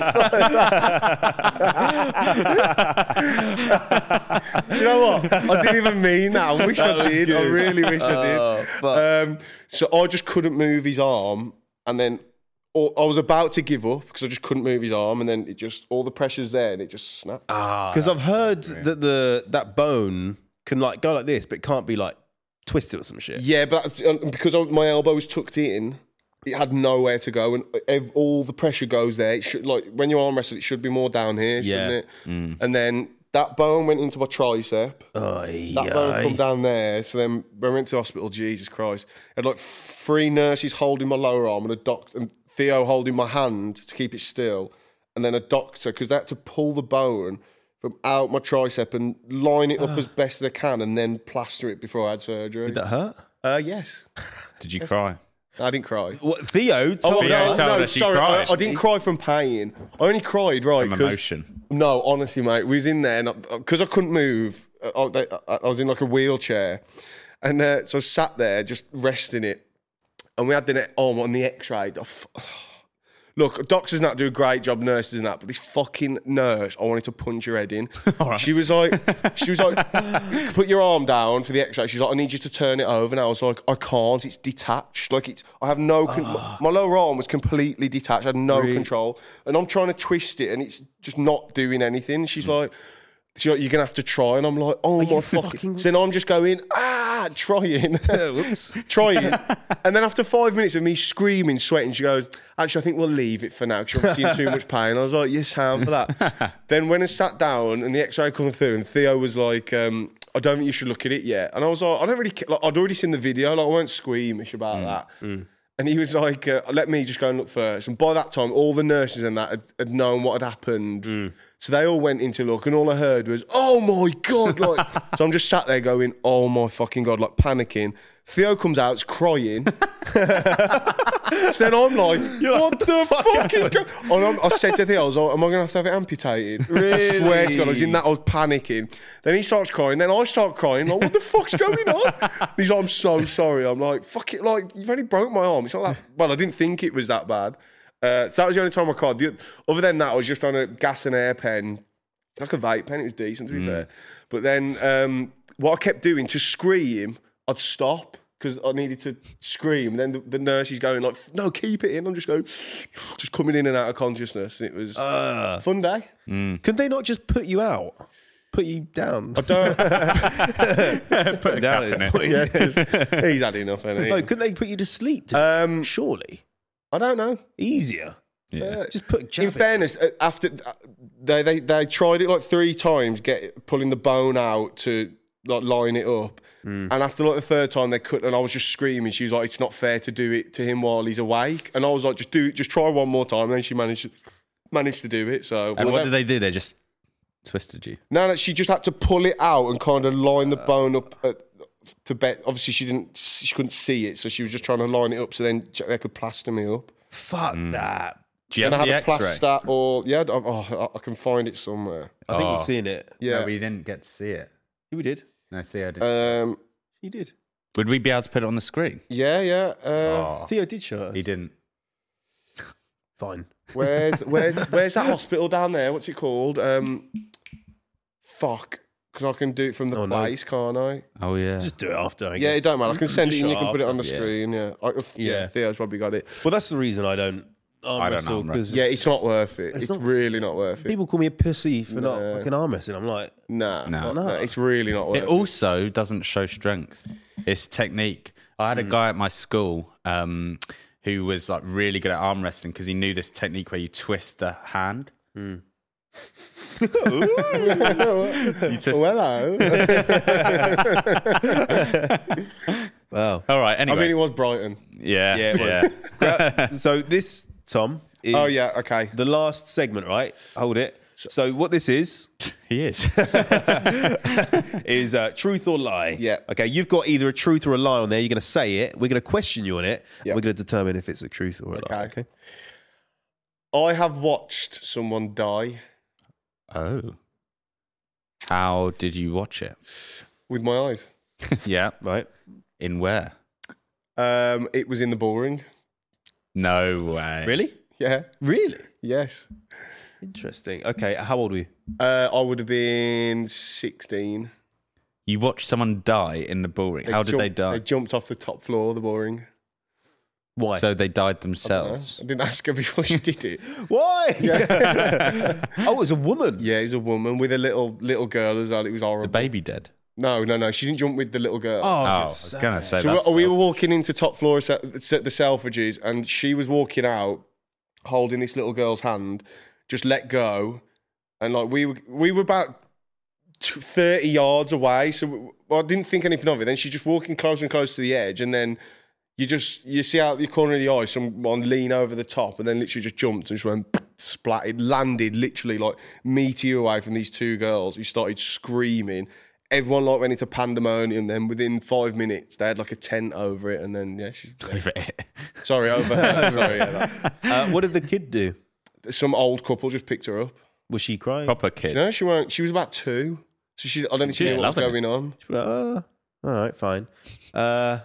I was do you know what? I didn't even mean that. I wish I did. I really wish I did. Oh, fuck. Um, so I just couldn't move his arm, and then or I was about to give up because I just couldn't move his arm, and then it just all the pressure's there, and it just snapped. Ah, Because I've heard that the that bone can like go like this, but it can't be like twisted or some shit. Yeah, but uh, because I, my elbow was tucked in, it had nowhere to go, and ev- all the pressure goes there. It should like when you arm wrestle, it should be more down here, shouldn't Yeah. it? And then that bone went into my tricep. Aye, That bone aye. come down there. So then when I went to hospital, Jesus Christ, I had like three nurses holding my lower arm and a doctor and Theo holding my hand to keep it still, and then a doctor because they had to pull the bone from out my tricep and line it up as best as they can, and then plaster it before I had surgery. Did that hurt? Uh, yes, did you cry? I didn't cry. What, Theo? Told Oh, Theo no, told no, us he sorry, I, cried. I didn't cry from pain. I only cried, right, From 'cause- emotion. No, honestly, mate, we was in there, and because I, I couldn't move, I, I, I was in like a wheelchair, and uh, so I sat there just resting it, and we had the arm on the X-ray. Oh, f- Look, doctors not do a great job, nurses and that, but this fucking nurse, I wanted to punch her head in. She was like, she was like, put your arm down for the X-ray. She's like, I need you to turn it over. And I was like, I can't. It's detached. Like it's, I have no. Con- my, my lower arm was completely detached. I had no control, and I'm trying to twist it, and it's just not doing anything. She's like. She's like, you're gonna have to try, and I'm like, oh my fucking. fucking- So then I'm just going, ah, trying, Whoops. trying, and then after five minutes of me screaming, sweating, she goes, actually, I think we'll leave it for now because you're obviously in too much pain. I was like, yes, Sam, for that. Then when I sat down and the X-ray come through, and Theo was like, um, I don't think you should look at it yet, and I was like, I don't really, ca- like, I'd already seen the video, like I weren't squeamish about that. Mm. And he was like, uh, let me just go and look first. And by that time, all the nurses and that had, had known what had happened. Mm. So they all went in to look, and all I heard was, oh my God. Like, so I'm just sat there going, oh my fucking God, like panicking. Theo comes out, is crying. So then I'm like, what the fuck is going on? And I'm- I said to Theo, I was like, am I going to have to have it amputated? I swear to God, I was in that, I was panicking. Then he starts crying, then I start crying, like, what the fuck's going on? And he's like, I'm so sorry. I'm like, fuck it, like, you've only broke my arm. It's not that, well, I didn't think it was that bad. Uh, so that was the only time I cried. The, other than that, I was just on a gas and air pen, like a vape pen. It was decent, to be fair. But then um, what I kept doing to scream, I'd stop because I needed to scream. And then the, the nurse is going like, no, keep it in. I'm just going, just coming in and out of consciousness. And it was Uh, a fun day. Could they not just put you out? Put you down? I don't. Put him down. cap in at it. this point. yeah, just, he's had enough. Hasn't he? No, couldn't they put you to sleep? Um, Surely. I don't know. Easier. Yeah. Just put a jab In in. fairness, uh, after uh, they, they they tried it like three times, get pulling the bone out to like line it up, Mm. and after like the third time they cut, and I was just screaming. She was like, "It's not fair to do it to him while he's awake," and I was like, "Just do it, just try one more time." And then she managed managed to do it. So And well, what no- did they do? They just twisted you. No, no, she just had to pull it out and kind of line the bone up at, to bet. Obviously, she didn't, she couldn't see it, so she was just trying to line it up so then they could plaster me up. Fuck that. Do you And I have had the a X-ray? plaster, or yeah, I- oh, I can find it somewhere. I think Oh. we've seen it. Yeah, No, we didn't get to see it. We did. No, Theo didn't. um, You did. Would we be able to put it on the screen? yeah, yeah. Uh, Oh, Theo did show us. he didn't. Fine. Where's where's where's that hospital down there? What's it called? Um, fuck, because I can do it from the Oh, no. place, can't I? Oh yeah. Just do it after. I Yeah, guess. it don't matter. I can send it Just and you shut can put it up. on the Yeah. screen. Yeah, I, yeah. Yeah. Theo's probably got it. Well, that's the reason I don't arm I don't wrestle. arm 'cause Yeah, it's not worth it. It's It's, not- really not worth it. People call me a pussy for not No. fucking arm wrestling. I'm like, Nah, No. no, it's really not worth It it. also doesn't show strength. It's technique. I had a guy at my school um, who was like really good at arm wrestling because he knew this technique where you twist the hand. You twist- Well, hello. wow. All right. I Anyway. mean, it was Brighton. yeah. Yeah, it was. Yeah. Well, so this, Tom, is Oh yeah, okay. the last segment, right? Hold it. So what this is He is. is uh, truth or lie. Yeah. Okay, you've got either a truth or a lie on there. You're going to say it. We're going to question you on it. Yeah. We're going to determine if it's a truth or a lie. Okay. Okay. I have watched someone die Oh. How did you watch it? with my eyes. Yeah. Right. In where? Um, it was in the bullring. No way. Really? Yeah. Really? Yes. Interesting. Okay. How old were you? Uh, I would have been sixteen. You watched someone die in the bullring. How did they jumped- die? They jumped off the top floor of the bullring. Why? So they died I themselves. didn't ask her before she did it. Why? oh, it was a woman. Yeah, it was a woman with a little little girl as well. It was The horrible. baby dead. No, no, no. She didn't jump with the little girl. Oh, Oh, I it's was gonna sad. say So that. we, we were walking into top floor se- se- the Selfridges, and she was walking out, holding this little girl's hand, just let go, and like we were, we were about t- thirty yards away. So we, well, I didn't think anything of it. Then she's just walking closer and closer to the edge, and then you just you see out the corner of the eye someone lean over the top, and then literally just jumped and just went splatted, landed literally like meter away from these two girls who started screaming. Everyone like went into pandemonium. Then within five minutes, they had like a tent over it, and then yeah, she, yeah. Over it. sorry over her. Sorry, yeah, that. Uh, what did the kid do? Some old couple just picked her up. Was she crying? Proper You kid. know, she weren't. She was about two, so she. I don't think she, She was knew what was loving it. going on. She was like, "Ah, all right, fine. Uh,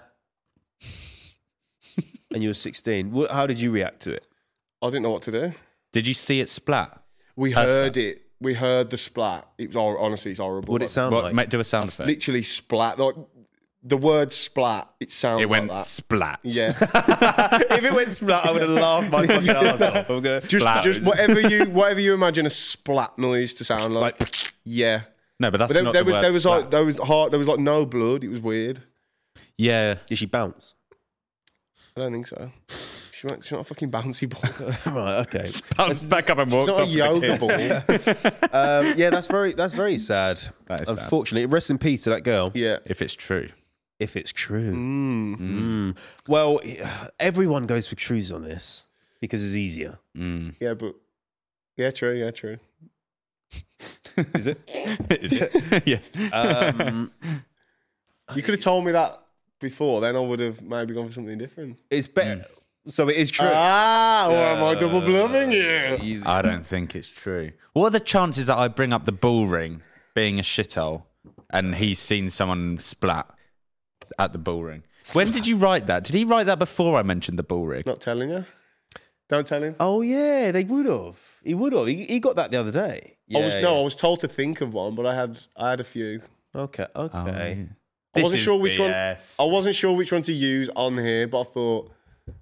and you were sixteen. Wh- How did you react to it? I didn't know what to do. Did you see it splat? We Her heard it. We heard the splat. It was hor- honestly, it's horrible. What did it sound What, like? mate, do a sound effect. Literally splat. Like the word splat. It sounds It went like that. splat. Yeah. if it went splat, I would have laughed my fucking ass off. I'm going, just, Splat. just whatever you, whatever you imagine a splat noise to sound like. like, Yeah. No, but that's But there, not there the was, word there was splat. like, there was heart. There was like no blood. It was weird. Yeah. did she bounce? I don't think so. She went, she's not a fucking bouncy ball. right, okay. Bounced back up and walked Not a off with the yoga kid. ball. Um, yeah, that's very that's very sad. That is sad. Unfortunately, rest in peace to that girl. Yeah. If it's true. If it's true. Mm. Mm. Well, everyone goes for truths on this because it's easier. Mm. Yeah, but yeah, true. Yeah, true. Is it? Is it? yeah. Um, You could have told me that before. Then I would have maybe gone for something different. it's better. So it is true. Ah, or am I double bluffing you? You- I don't think it's true. What are the chances that I bring up the bull ring being a shithole and he's seen someone splat at the bull ring? When did you write that? Did he write that before I mentioned the bull ring? Not telling you. Don't tell him. Oh yeah, they would have. He would have. He, he got that the other day. I was Yeah, no, yeah. I was told to think of one, but I had I had a few. Okay. Oh, Okay. yeah. I wasn't is sure which B one. S. I wasn't sure which one to use on here, but I thought,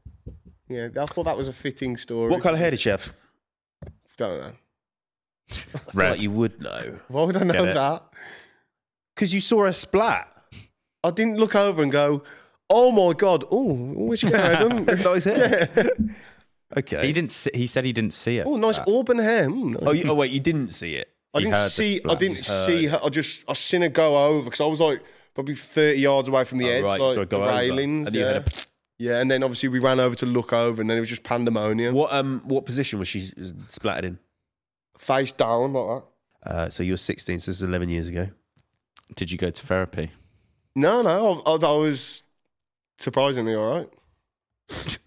yeah, I thought that was a fitting story. What colour hair did she have? Don't know. I feel Red. like you would know. Why would I know it? that? Because you saw her splat. I didn't look over and go, "Oh my god! Oh, where's she getting done?" Nice hair. Okay. He didn't. See, he said he didn't see it. Oh, nice That. auburn hair. Mm, nice. Oh, you, oh, wait, you didn't see it. I He didn't heard the see. I splash. didn't Heard. see her. I just I seen her go over because I was like probably thirty yards away from the Oh, edge, right, like so go the over. railings. And you yeah. had a- yeah, and then obviously we ran over to look over, and then it was just pandemonium. What um what position was she splattered in? Face down like that. Uh, so you were sixteen, so this is eleven years ago. Did you go to therapy? No, no, I, I, I was surprisingly all right.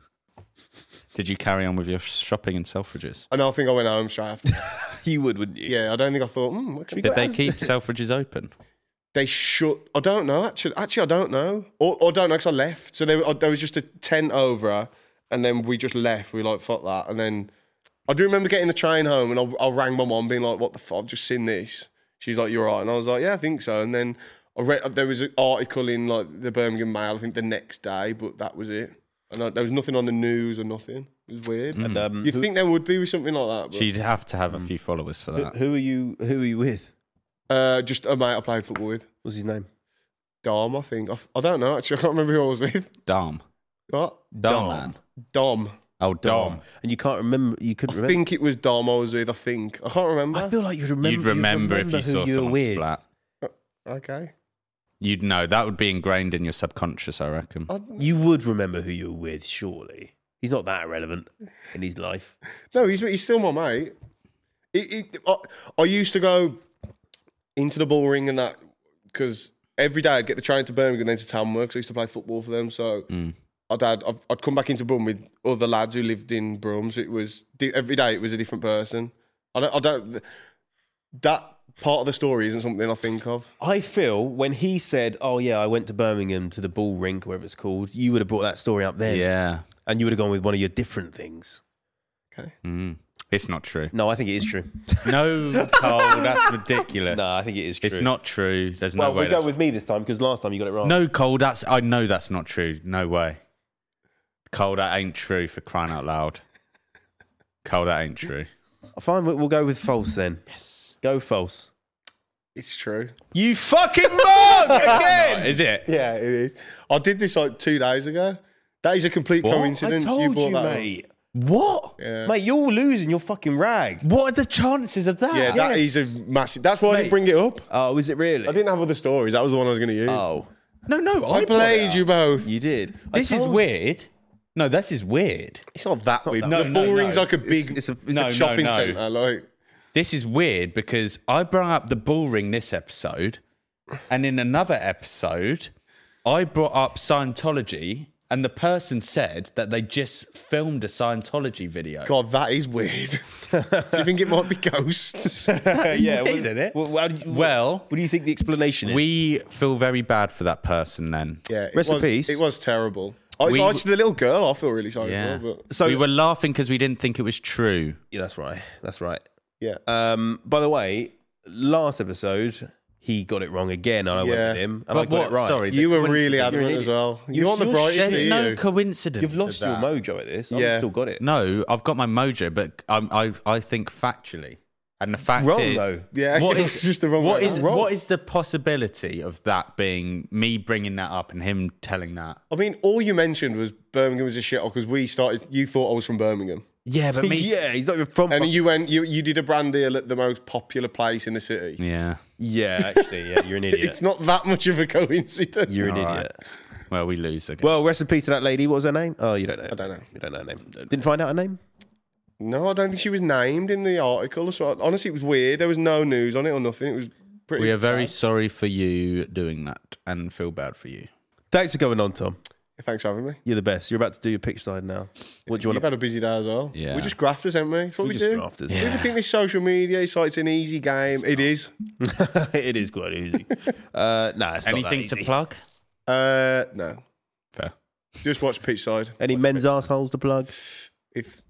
Did you carry on with your shopping in Selfridges? And I think I went home straight after. You would, wouldn't you? Yeah, I don't think I thought. Mm, what can we Did do? they keep Selfridges open? They shut. I don't know. Actually, actually, I don't know. Or, or I don't know because I left. So there, there was just a tent over, and then we just left. We were like, fuck that. And then I do remember getting the train home, and I, I rang my mum, being like, "What the fuck? I've just seen this." She's like, "You're right," and I was like, "Yeah, I think so." And then I read there was an article in like the Birmingham Mail, I think the next day, but that was it. And I, there was nothing on the news or nothing. It was weird. And um, You'd who, think there would be with something like that. But, She'd have to have a few followers for who, that. who are you? Who are you with? uh, just a mate I played football with, What's his name? Dom. I think I, I don't know. Actually, I can't remember who I was with. Dom. What? Dom, man. Dom. Oh, Dom. And you can't remember. You couldn't I remember. think it was Dom I was with. I think I can't remember. I feel like you'd remember. You'd remember, you'd if you who saw you were someone with. splat. Okay. You'd know. That would be ingrained in your subconscious, I reckon. I, You would remember who you were with, surely. He's not that relevant in his life. no, he's he's still my mate. It, it, I, I used to go into the ball ring and that because every day I'd get the train to Birmingham and then to Tamworth because I used to play football for them. So Mm. I'd, had, I'd I'd come back into Brum with other lads who lived in Brum. So it was every day it was a different person. I don't I don't that part of the story isn't something I think of. I feel when he said, "Oh yeah, I went to Birmingham to the ball rink, whatever it's called," you would have brought that story up then, Yeah. and you would have gone with one of your different things. Okay. Mm. It's not true. No, I think it is true. No, Cole, that's ridiculous. No, I think it is true. It's not true. There's no Well, way. we go that's- with me this time because last time you got it wrong. No, Cole, that's. I know that's not true. No way. Cole, that ain't true for crying out loud. Cole, that ain't true. Fine, we'll we'll go with false then. Yes. Go false. It's true. You fucking mug again. Is it? Yeah, it is. I did this like two days ago. That is a complete What? coincidence. I told brought you, that up. mate. What? Yeah. Mate, you're losing your fucking rag. What are the chances of that? Yeah, that Yes. is a massive. That's why I Mate. didn't bring it up. Oh, is it really? I didn't have other stories. That was the one I was going to use. Oh, No, no. I I played you both. you did. I This is told- weird. No, this is weird. It's not that weird. No, the no, ball no. ring's like a big. It's, it's a, it's No, a a shopping no. centre. Like This is weird because I brought up the bull ring this episode, and in another episode, I brought up Scientology, and the person said that they just filmed a Scientology video. God, that is weird. Do you think it might be ghosts? yeah. weird, isn't it? Well, how did you- Well, what do you think the explanation is? we feel very bad for that person then. Yeah, it Rest in was, peace. It was terrible. I, We- I, the little girl, I feel really sorry Yeah. for. her, But So we were laughing because we didn't think it was true. yeah, that's right. That's right. yeah, Um, by the way, last episode he got it wrong again, and I went Yeah. with him, and But I got what? it right. Sorry, the you were really coincidence- adamant You're an as well. idiot. You aren't the You're- brightest, There's are no you? coincidence. You've lost to your that. mojo at this. I've Yeah. still got it. No, I've got my mojo, but um, I I think factually, and the fact Wrong is, though. Yeah, what it is was just the wrong what way. is Wrong. what is the possibility of that being me bringing that up and him telling that? I mean, all you mentioned was Birmingham was a shithole because we started. You thought I was from Birmingham, Yeah, but me, yeah, he's not even from. and you went. You you did a brand deal at the most popular place in the city. yeah. yeah, actually, yeah, you're an idiot. It's not that much of a coincidence. You're an All idiot. right. Well, we lose again. Well, rest in peace to that lady. What was her name? Oh, you don't know. I don't know. You don't know her name. Didn't find out her name. No, I don't think she was named in the article. So honestly, it was weird. There was no news on it or nothing. It was pretty. we are very sad. sorry for you doing that and feel bad for you. Thanks for coming on, Tom. Thanks for having me. You're the best. You're about to do your pitch side now. What do you You've want had a busy day as well. Yeah. We're just grafters, aren't we? That's what we, just do. grafters. People think this social media site's an easy game. It is. to? It is quite easy. Uh, nah, it's Anything not to that easy. plug? Uh, no. Fair. Just watch pitch side. Any men's assholes to plug? If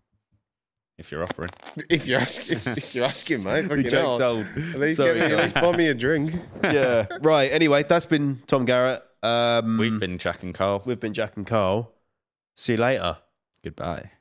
If you're offering. if you're asking, if you're asking, mate. The Fucking joke's hell. old. At least, Sorry, get me, at guys. least buy me a drink. Yeah. Right. Anyway, that's been Tom Garrett. Um, We've been Jack and Carl. we've been Jack and Carl. See you later. Goodbye.